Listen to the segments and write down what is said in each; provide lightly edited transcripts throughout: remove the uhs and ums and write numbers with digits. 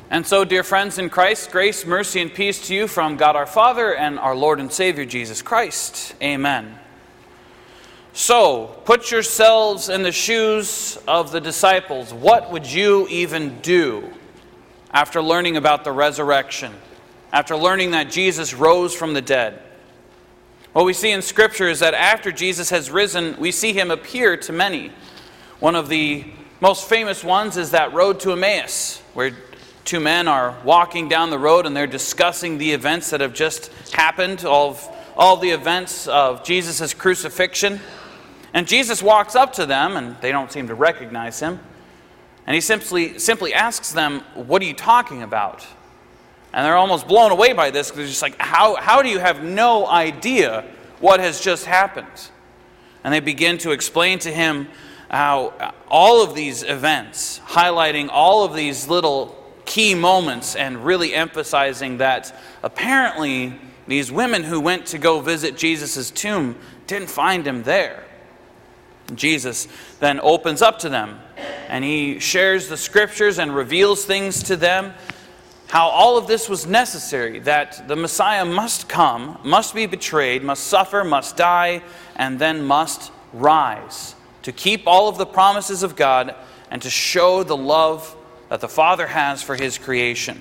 And so, dear friends in Christ, grace, mercy, and peace to you from God our Father and our Lord and Savior Jesus Christ. Amen. So, put yourselves in the shoes of the disciples. What would you even do after learning about the resurrection? After learning that Jesus rose from the dead? What we see in Scripture is that after Jesus has risen, we see him appear to many. One of the most famous ones is that road to Emmaus, where two men are walking down the road and they're discussing the events that have just happened, all the events of Jesus' crucifixion. And Jesus walks up to them, and they don't seem to recognize him. And he simply asks them, "What are you talking about?" And they're almost blown away by this, because they're just like, how do you have no idea what has just happened? And they begin to explain to him how all of these events, highlighting all of these little key moments and really emphasizing that apparently these women who went to go visit Jesus' tomb didn't find him there. Jesus then opens up to them and he shares the Scriptures and reveals things to them, how all of this was necessary, that the Messiah must come, must be betrayed, must suffer, must die, and then must rise to keep all of the promises of God and to show the love that the Father has for his creation.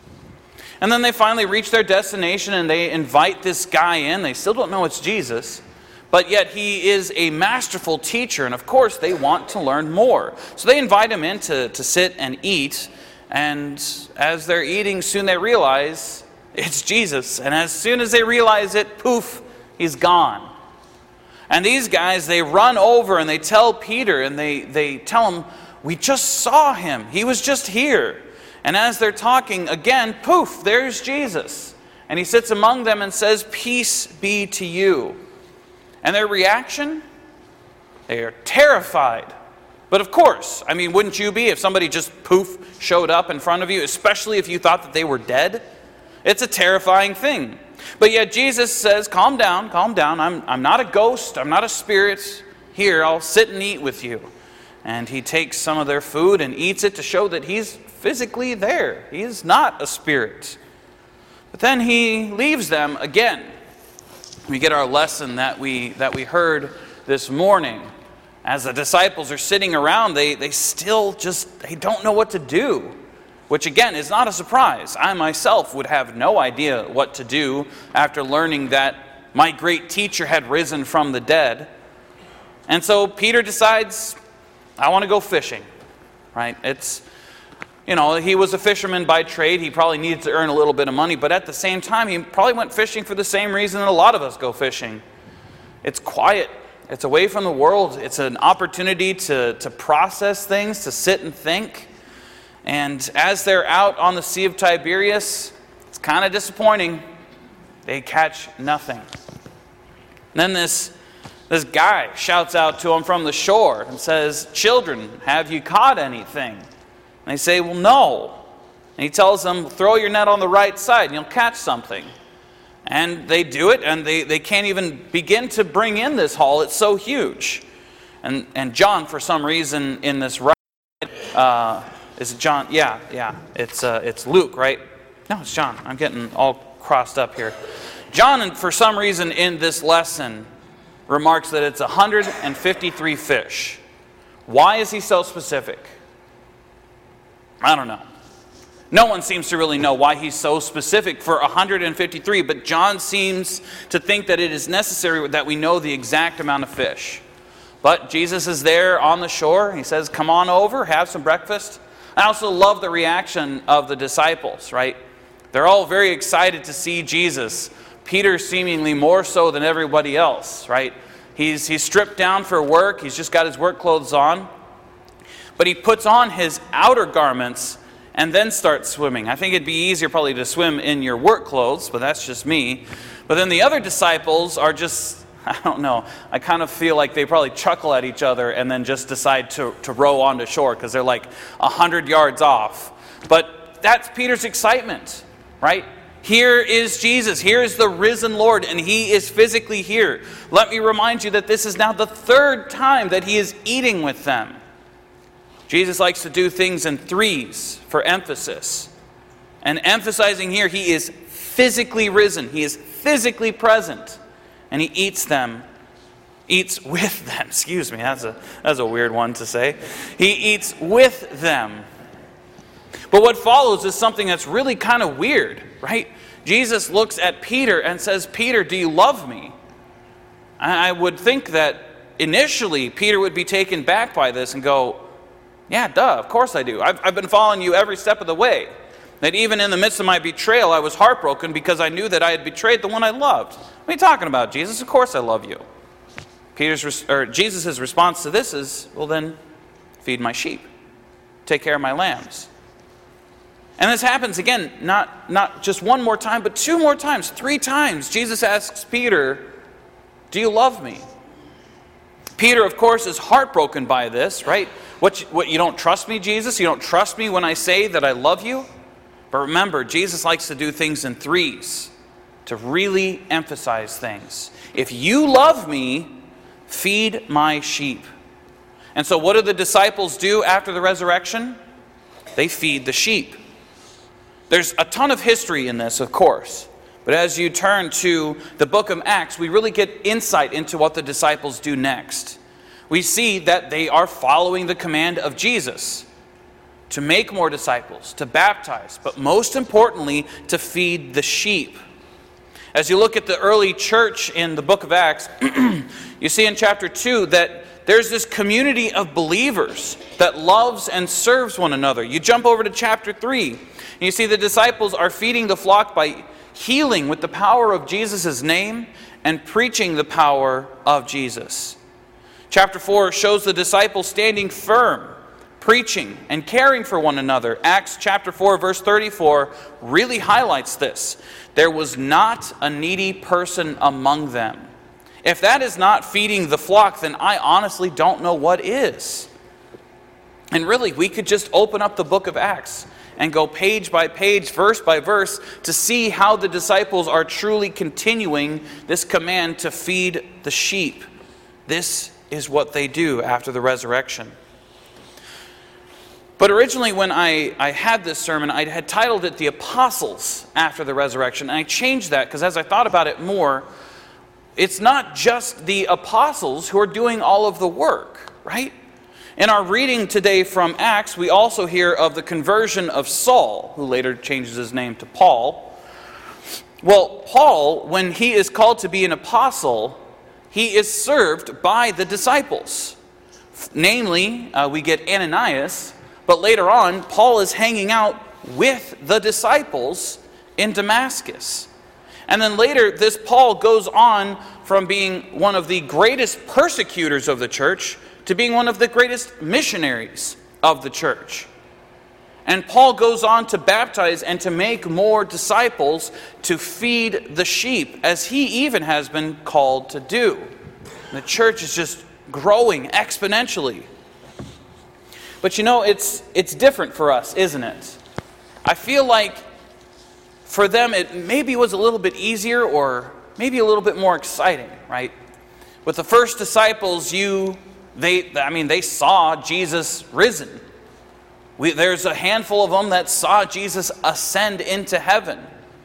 And then they finally reach their destination and they invite this guy in. They still don't know it's Jesus, but yet he is a masterful teacher, and of course they want to learn more. So they invite him in to sit and eat, and as they're eating, soon they realize it's Jesus. And as soon as they realize it, poof, he's gone. And these guys, they run over and they tell Peter, and they tell him, "We just saw him. He was just here." And as they're talking, again, poof, there's Jesus. And he sits among them and says, "Peace be to you." And their reaction? They are terrified. But of course, I mean, wouldn't you be if somebody just poof showed up in front of you, especially if you thought that they were dead? It's a terrifying thing. But yet Jesus says, calm down. I'm not a ghost. I'm not a spirit. Here, I'll sit and eat with you. And he takes some of their food and eats it to show that he's physically there. He is not a spirit. But then he leaves them again. We get our lesson that we heard this morning. As the disciples are sitting around, they don't know what to do. Which again is not a surprise. I myself would have no idea what to do after learning that my great teacher had risen from the dead. And so Peter decides, I want to go fishing, right? He was a fisherman by trade. He probably needed to earn a little bit of money, but at the same time, he probably went fishing for the same reason that a lot of us go fishing. It's quiet. It's away from the world. It's an opportunity to process things, to sit and think. And as they're out on the Sea of Tiberias, it's kind of disappointing. They catch nothing. And then this guy shouts out to them from the shore and says, "Children, have you caught anything?" And they say, "Well, no." And he tells them, "Throw your net on the right side and you'll catch something." And they do it, and they can't even begin to bring in this haul. It's so huge. And John, for some reason, in this is it John? Yeah. It's Luke, right? No, it's John. I'm getting all crossed up here. John, for some reason, in this lesson, remarks that it's 153 fish. Why is he so specific? I don't know. No one seems to really know why he's so specific for 153, but John seems to think that it is necessary that we know the exact amount of fish. But Jesus is there on the shore. He says, "Come on over, have some breakfast." I also love the reaction of the disciples, right? They're all very excited to see Jesus. Peter seemingly more so than everybody else, right? He's stripped down for work. He's just got his work clothes on. But he puts on his outer garments and then starts swimming. I think it'd be easier probably to swim in your work clothes, but that's just me. But then the other disciples are just, I don't know, I kind of feel like they probably chuckle at each other and then just decide to row onto shore because they're like 100 yards off. But that's Peter's excitement, right? Here is Jesus. Here is the risen Lord, and he is physically here. Let me remind you that this is now the third time that he is eating with them. Jesus likes to do things in threes for emphasis. And emphasizing here, he is physically risen. He is physically present. And he eats with them. Excuse me, that's a weird one to say. He eats with them. But what follows is something that's really kind of weird, right? Jesus looks at Peter and says, "Peter, do you love me?" I would think that initially Peter would be taken back by this and go, "Yeah, duh, of course I do. I've been following you every step of the way. That even in the midst of my betrayal, I was heartbroken because I knew that I had betrayed the one I loved." What are you talking about, Jesus? Of course I love you. Jesus' response to this is, "Well then, feed my sheep. Take care of my lambs." And this happens again, not just one more time, but 2 more times, 3 times. Jesus asks Peter, "Do you love me?" Peter, of course, is heartbroken by this, right? What, you don't trust me, Jesus? You don't trust me when I say that I love you? But remember, Jesus likes to do things in 3s to really emphasize things. If you love me, feed my sheep. And so what do the disciples do after the resurrection? They feed the sheep. There's a ton of history in this, of course. But as you turn to the book of Acts, we really get insight into what the disciples do next. We see that they are following the command of Jesus to make more disciples, to baptize, but most importantly, to feed the sheep. As you look at the early church in the book of Acts, you see in chapter 2 that there's this community of believers that loves and serves one another. You jump over to chapter 3, and you see the disciples are feeding the flock by healing with the power of Jesus' name and preaching the power of Jesus. Chapter 4 shows the disciples standing firm, preaching and caring for one another. Acts chapter 4 verse 34 really highlights this. There was not a needy person among them. If that is not feeding the flock, then I honestly don't know what is. And really, we could just open up the book of Acts and go page by page, verse by verse, to see how the disciples are truly continuing this command to feed the sheep. This is what they do after the resurrection. But originally when I had this sermon, I had titled it The Apostles After the Resurrection. And I changed that because as I thought about it more, it's not just the apostles who are doing all of the work, right? In our reading today from Acts, we also hear of the conversion of Saul, who later changes his name to Paul. Well, Paul, when he is called to be an apostle, he is served by the disciples. Namely, we get Ananias, but later on, Paul is hanging out with the disciples in Damascus. And then later, this Paul goes on from being one of the greatest persecutors of the church to being one of the greatest missionaries of the church. And Paul goes on to baptize and to make more disciples to feed the sheep, as he even has been called to do. And the church is just growing exponentially. But you know, it's different for us, isn't it? I feel like for them it maybe was a little bit easier or maybe a little bit more exciting, right? With the first disciples, they saw Jesus risen. There's a handful of them that saw Jesus ascend into heaven.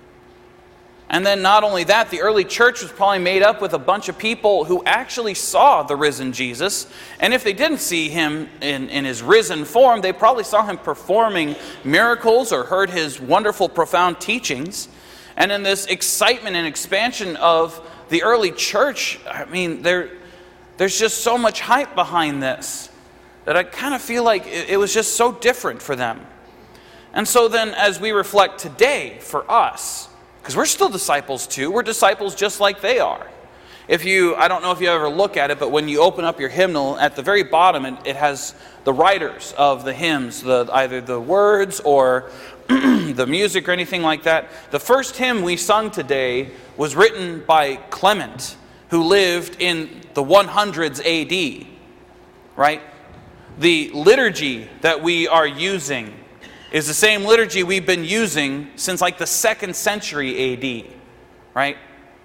And then not only that, the early church was probably made up with a bunch of people who actually saw the risen Jesus. And if they didn't see him in his risen form, they probably saw him performing miracles or heard his wonderful, profound teachings. And in this excitement and expansion of the early church, I mean, there's just so much hype behind this that I kind of feel like it was just so different for them. And so then as we reflect today for us, because we're still disciples too. We're disciples just like they are. I don't know if you ever look at it, but when you open up your hymnal, at the very bottom, it has the writers of the hymns, either the words or the music or anything like that. The first hymn we sung today was written by Clement, who lived in the 100s AD, right? The liturgy that we are using is the same liturgy we've been using since like the 2nd century AD, right?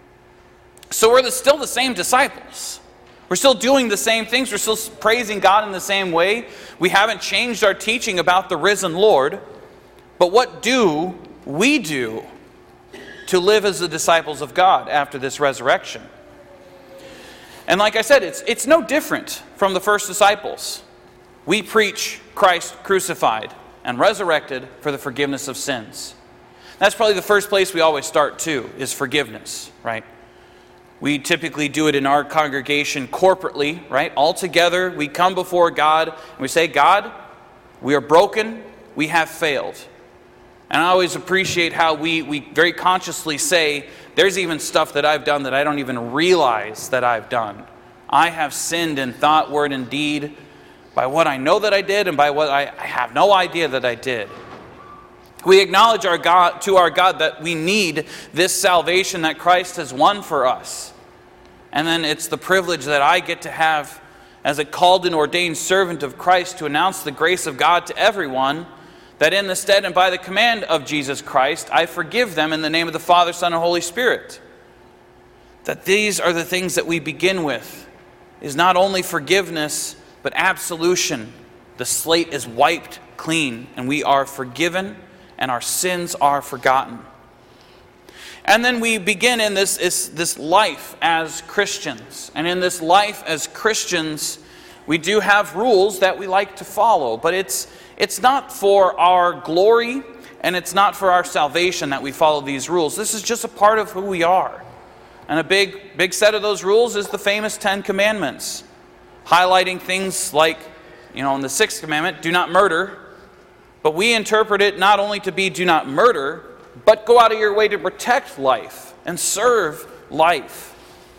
So we're still the same disciples. We're still doing the same things. We're still praising God in the same way. We haven't changed our teaching about the risen Lord. But what do we do to live as the disciples of God after this resurrection. And like I said, it's no different from the first disciples. We preach Christ crucified and resurrected for the forgiveness of sins. That's probably the first place we always start too, is forgiveness, right? We typically do it in our congregation corporately, right? All together, we come before God and we say, God, we are broken, we have failed. And I always appreciate how we very consciously say, there's even stuff that I've done that I don't even realize that I've done. I have sinned in thought, word, and deed by what I know that I did and by what I have no idea that I did. We acknowledge our God that we need this salvation that Christ has won for us. And then it's the privilege that I get to have as a called and ordained servant of Christ to announce the grace of God to everyone, that in the stead and by the command of Jesus Christ, I forgive them in the name of the Father, Son, and Holy Spirit. That these are the things that we begin with, is not only forgiveness, but absolution. The slate is wiped clean, and we are forgiven, and our sins are forgotten. And then we begin in this life as Christians. And in this life as Christians, we do have rules that we like to follow, but it's not for our glory, and it's not for our salvation that we follow these rules. This is just a part of who we are. And a big set of those rules is the famous 10 Commandments, highlighting things like, in the 6th commandment, do not murder. But we interpret it not only to be do not murder, but go out of your way to protect life and serve life.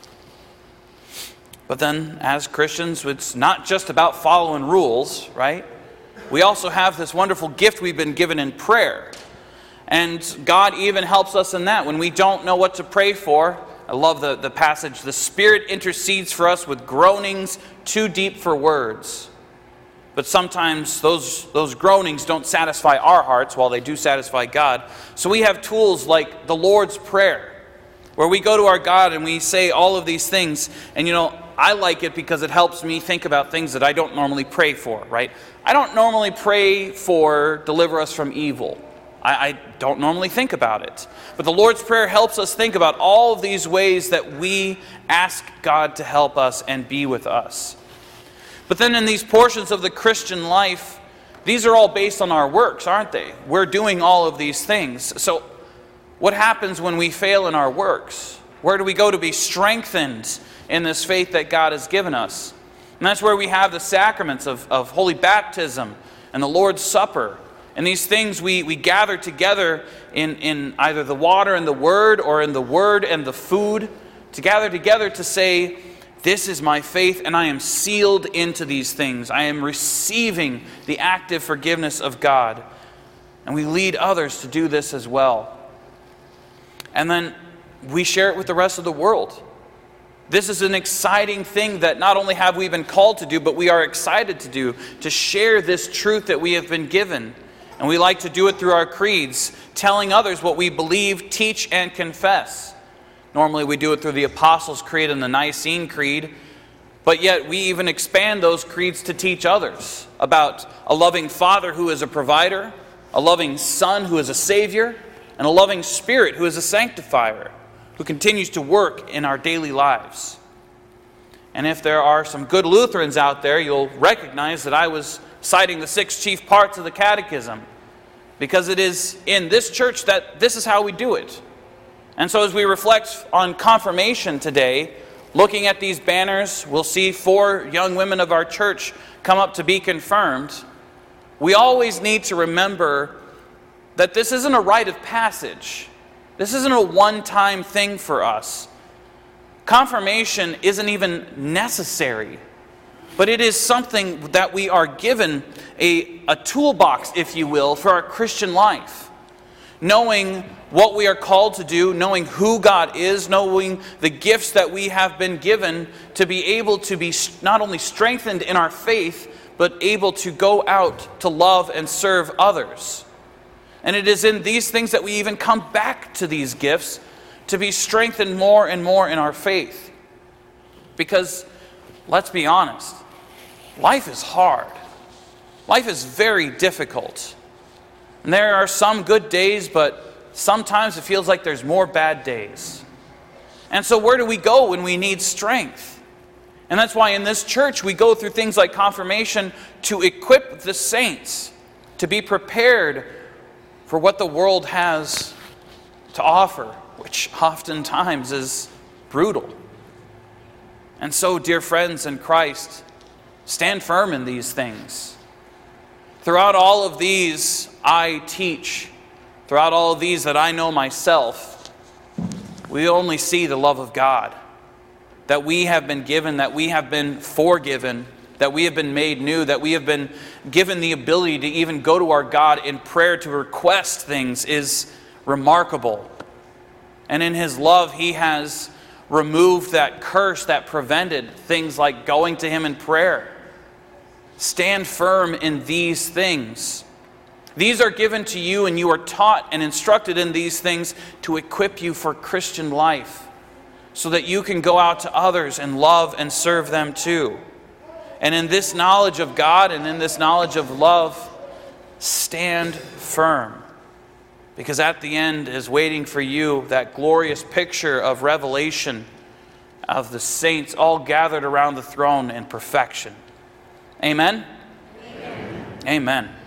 But then, as Christians, it's not just about following rules, right? We also have this wonderful gift we've been given in prayer. And God even helps us in that. When we don't know what to pray for, I love the passage, the Spirit intercedes for us with groanings too deep for words. But sometimes those groanings don't satisfy our hearts while they do satisfy God. So we have tools like the Lord's Prayer, where we go to our God and we say all of these things. And I like it because it helps me think about things that I don't normally pray for, right? I don't normally pray for deliver us from evil. I don't normally think about it. But the Lord's Prayer helps us think about all of these ways that we ask God to help us and be with us. But then in these portions of the Christian life, these are all based on our works, aren't they? We're doing all of these things. So what happens when we fail in our works? Where do we go to be strengthened in this faith that God has given us? And that's where we have the sacraments of holy baptism and the Lord's Supper. And these things we gather together in either the water and the Word, or in the Word and the food, to gather together to say, this is my faith, and I am sealed into these things. I am receiving the active forgiveness of God. And we lead others to do this as well. And then we share it with the rest of the world. This is an exciting thing that not only have we been called to do, but we are excited to do, to share this truth that we have been given. And we like to do it through our creeds, telling others what we believe, teach, and confess. Normally we do it through the Apostles' Creed and the Nicene Creed, but yet we even expand those creeds to teach others about a loving Father who is a provider, a loving Son who is a Savior, and a loving Spirit who is a sanctifier, who continues to work in our daily lives. And if there are some good Lutherans out there, you'll recognize that I was citing the 6 chief parts of the Catechism, because it is in this church that this is how we do it. And so as we reflect on confirmation today, looking at these banners, we'll see 4 young women of our church come up to be confirmed. We always need to remember that this isn't a rite of passage. This isn't a one-time thing for us. Confirmation isn't even necessary, but it is something that we are given a toolbox, if you will, for our Christian life. Knowing what we are called to do, knowing who God is, knowing the gifts that we have been given to be able to be not only strengthened in our faith, but able to go out to love and serve others. And it is in these things that we even come back to these gifts to be strengthened more and more in our faith. Because, let's be honest, life is hard. Life is very difficult. And there are some good days, but sometimes it feels like there's more bad days. And so where do we go when we need strength? And that's why in this church we go through things like confirmation to equip the saints to be prepared for what the world has to offer, which oftentimes is brutal. And so, dear friends in Christ, stand firm in these things. Throughout all of these I teach, throughout all of these that I know myself, we only see the love of God, that we have been given, that we have been forgiven, that we have been made new, that we have been given the ability to even go to our God in prayer to request things is remarkable. And in His love, He has removed that curse that prevented things like going to Him in prayer. Stand firm in these things. These are given to you, and you are taught and instructed in these things to equip you for Christian life, so that you can go out to others and love and serve them too. And in this knowledge of God and in this knowledge of love, stand firm. Because at the end is waiting for you that glorious picture of Revelation of the saints all gathered around the throne in perfection. Amen? Amen. Amen.